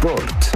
Sport.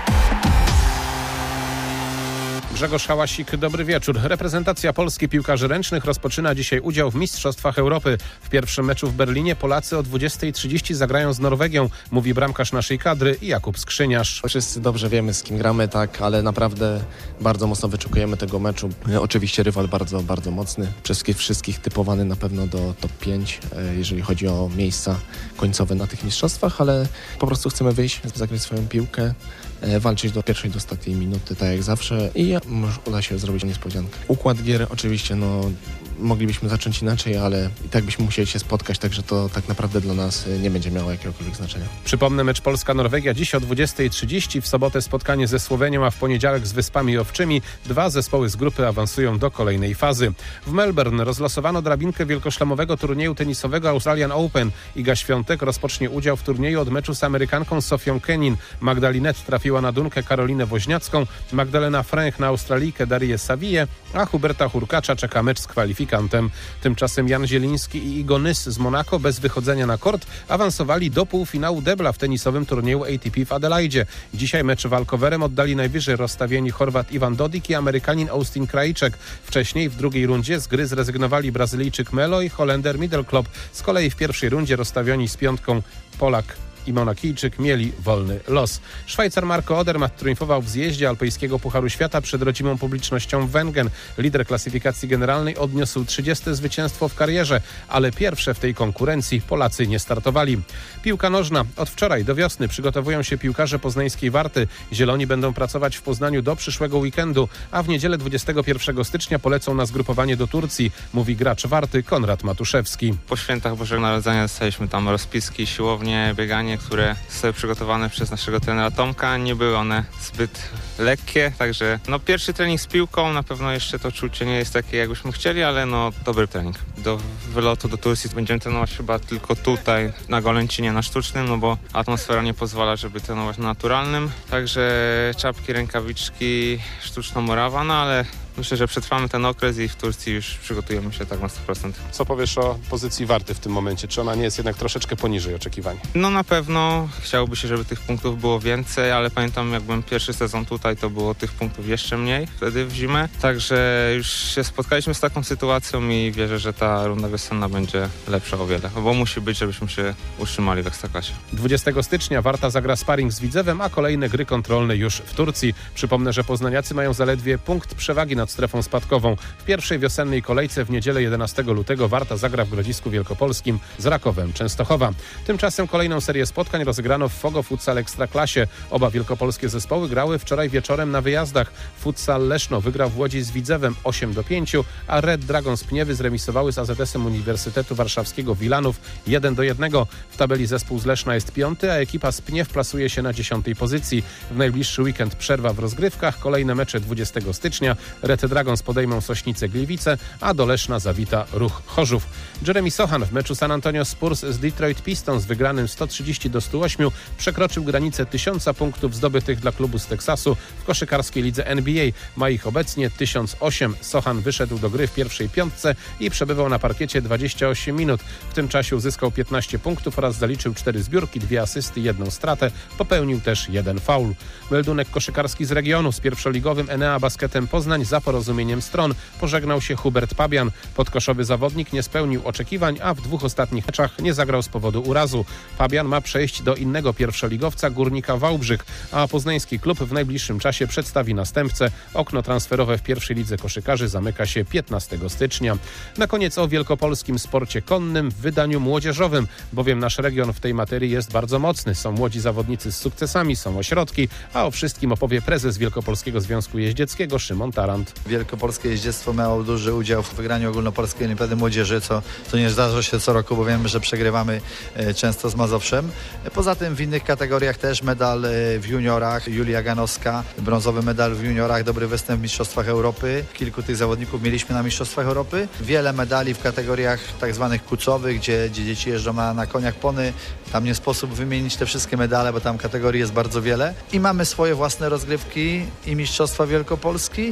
Grzegorz Hałasik, dobry wieczór. Reprezentacja Polski piłkarzy ręcznych rozpoczyna dzisiaj udział w Mistrzostwach Europy. W pierwszym meczu w Berlinie Polacy o 20:30 zagrają z Norwegią, mówi bramkarz naszej kadry Jakub Skrzyniarz. Wszyscy dobrze wiemy, z kim gramy, tak, ale naprawdę bardzo mocno wyczekujemy tego meczu. Oczywiście rywal bardzo, bardzo mocny. Przez wszystkich typowany na pewno do top 5, jeżeli chodzi o miejsca końcowe na tych mistrzostwach, ale po prostu chcemy wyjść, zagrać swoją piłkę, walczyć do pierwszej, do ostatniej minuty, tak jak zawsze i może uda się zrobić niespodziankę. Układ gier oczywiście, moglibyśmy zacząć inaczej, ale i tak byśmy musieli się spotkać, także to tak naprawdę dla nas nie będzie miało jakiegokolwiek znaczenia. Przypomnę, mecz Polska-Norwegia dziś o 20:30, w sobotę spotkanie ze Słowenią, a w poniedziałek z Wyspami Owczymi. 2 zespoły z grupy awansują do kolejnej fazy. W Melbourne rozlosowano drabinkę wielkoszlemowego turnieju tenisowego Australian Open. Iga Świątek rozpocznie udział w turnieju od meczu z Amerykanką Sofią Kenin. Magda Linette trafiła na Dunkę Karolinę Woźniacką, Magdalena Fręch na Australijkę Darię Saville, a Huberta Hurkacza czeka mecz z kwalifikantem. Tymczasem Jan Zieliński i Igo Nys z Monako bez wychodzenia na kort awansowali do półfinału debla w tenisowym turnieju ATP w Adelaidzie. Dzisiaj mecz walkowerem oddali najwyżej rozstawieni Chorwat Ivan Dodik i Amerykanin Austin Krajicek. Wcześniej w drugiej rundzie z gry zrezygnowali Brazylijczyk Melo i Holender Middelklop. Z kolei w pierwszej rundzie rozstawieni z piątką Polak i Monakijczyk mieli wolny los. Szwajcar Marco Odermatt triumfował w zjeździe alpejskiego Pucharu Świata przed rodzimą publicznością w Wengen. Lider klasyfikacji generalnej odniósł 30. zwycięstwo w karierze, ale pierwsze w tej konkurencji Polacy nie startowali. Piłka nożna. Od wczoraj do wiosny przygotowują się piłkarze poznańskiej Warty. Zieloni będą pracować w Poznaniu do przyszłego weekendu, a w niedzielę 21 stycznia polecą na zgrupowanie do Turcji, mówi gracz Warty Konrad Matuszewski. Po świętach Bożego Narodzenia dostaliśmy tam rozpiski, siłownie, bieganie, które zostały przygotowane przez naszego trenera Tomka. Nie były one zbyt lekkie, także pierwszy trening z piłką, na pewno jeszcze to czucie nie jest takie, jakbyśmy chcieli, ale dobry trening. Do wylotu do Turcji będziemy trenować chyba tylko tutaj, na Golęcinie, na sztucznym, bo atmosfera nie pozwala, żeby trenować na naturalnym. Także czapki, rękawiczki, sztuczna murawa, ale myślę, że przetrwamy ten okres i w Turcji już przygotujemy się tak na 100%. Co powiesz o pozycji Warty w tym momencie? Czy ona nie jest jednak troszeczkę poniżej oczekiwań? Na pewno chciałoby się, żeby tych punktów było więcej, ale pamiętam, jak byłem pierwszy sezon tutaj, to było tych punktów jeszcze mniej wtedy w zimę. Także już się spotkaliśmy z taką sytuacją i wierzę, że ta runda wiosenna będzie lepsza o wiele, bo musi być, żebyśmy się utrzymali w Ekstraklasie. 20 stycznia Warta zagra sparring z Widzewem, a kolejne gry kontrolne już w Turcji. Przypomnę, że poznaniacy mają zaledwie punkt przewagi nad strefą spadkową. W pierwszej wiosennej kolejce w niedzielę 11 lutego Warta zagra w Grodzisku Wielkopolskim z Rakowem Częstochowa. Tymczasem kolejną serię spotkań rozegrano w Fogo Futsal Ekstraklasie. Oba wielkopolskie zespoły grały wczoraj wieczorem na wyjazdach. Futsal Leszno wygrał w Łodzi z Widzewem 8-5, a Red Dragons Pniewy zremisowały z AZS-em Uniwersytetu Warszawskiego Wilanów 1-1. W tabeli zespół z Leszna jest 5., a ekipa z Pniew plasuje się na 10. pozycji. W najbliższy weekend przerwa w rozgrywkach. Kolejne mecze 20 stycznia. Red Dragons podejmą Sośnice Gliwice, a do Leszna zawita Ruch Chorzów. Jeremy Sochan w meczu San Antonio Spurs z Detroit Pistons wygranym 130-108 przekroczył granicę 1000 punktów zdobytych dla klubu z Teksasu w koszykarskiej lidze NBA. Ma ich obecnie 1008. Sochan wyszedł do gry w pierwszej piątce i przebywał na parkiecie 28 minut. W tym czasie uzyskał 15 punktów oraz zaliczył 4 zbiórki, 2 asysty, 1 stratę. Popełnił też 1 faul. Meldunek koszykarski z regionu z pierwszoligowym Enea Basketem Poznań za porozumieniem stron pożegnał się Hubert Pabian. Podkoszowy zawodnik nie spełnił oczekiwań, a w 2 ostatnich meczach nie zagrał z powodu urazu. Pabian ma przejść do innego pierwszoligowca Górnika Wałbrzych, a poznański klub w najbliższym czasie przedstawi następcę. Okno transferowe w pierwszej lidze koszykarzy zamyka się 15 stycznia. Na koniec o wielkopolskim sporcie konnym w wydaniu młodzieżowym, bowiem nasz region w tej materii jest bardzo mocny. Są młodzi zawodnicy z sukcesami, są ośrodki, a o wszystkim opowie prezes Wielkopolskiego Związku Jeździeckiego Szymon Tarant. Wielkopolskie jeździectwo miało duży udział w wygraniu ogólnopolskiej olimpiady młodzieży, co nie zdarza się co roku, bo wiemy, że przegrywamy często z Mazowszem. Poza tym w innych kategoriach też medal w juniorach, Julia Ganowska, brązowy medal w juniorach, dobry występ w Mistrzostwach Europy. Kilku tych zawodników mieliśmy na Mistrzostwach Europy. Wiele medali w kategoriach tak zwanych kucowych, gdzie dzieci jeżdżą na koniach pony. Tam nie sposób wymienić te wszystkie medale, bo tam kategorii jest bardzo wiele. I mamy swoje własne rozgrywki i Mistrzostwa Wielkopolski,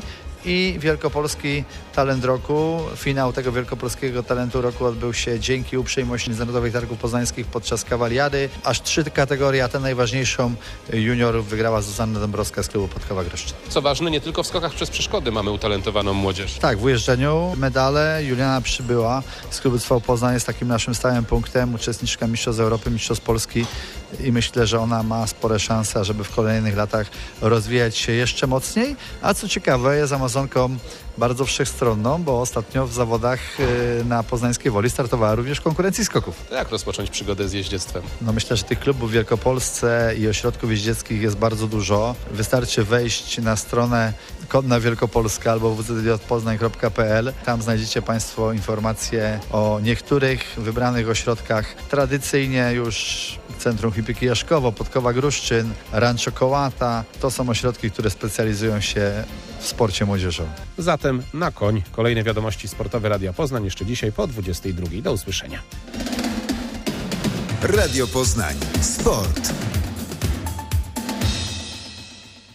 i Wielkopolski Talent Roku. Finał tego Wielkopolskiego Talentu Roku odbył się dzięki uprzejmości Międzynarodowych Targów Poznańskich podczas kawaliady. Aż 3 kategorie, a tę najważniejszą juniorów wygrała Zuzanna Dąbrowska z klubu Podkowa Groszczyn. Co ważne, nie tylko w skokach przez przeszkody mamy utalentowaną młodzież. Tak, w ujeżdżeniu medale. Juliana Przybyła z klubu SV Poznań jest takim naszym stałym punktem, uczestniczka Mistrzostw Europy, Mistrzostw Polski i myślę, że ona ma spore szanse, żeby w kolejnych latach rozwijać się jeszcze mocniej. A co ciekawe, jest Amazonką bardzo wszechstronną, bo ostatnio w zawodach na Poznańskiej Woli startowała również w konkurencji skoków. To jak rozpocząć przygodę z jeździectwem? No myślę, że tych klubów w Wielkopolsce i ośrodków jeździeckich jest bardzo dużo. Wystarczy wejść na stronę Konna Wielkopolska albo www.poznań.pl. Tam znajdziecie Państwo informacje o niektórych wybranych ośrodkach. Tradycyjnie już Centrum Hipiki Jaszkowo, Podkowa Gruszczyn, Rancho Kołata. To są ośrodki, które specjalizują się w sporcie młodzieżowym. Zatem na koń. Kolejne wiadomości sportowe Radia Poznań jeszcze dzisiaj po 22:00. Do usłyszenia. Radio Poznań. Sport.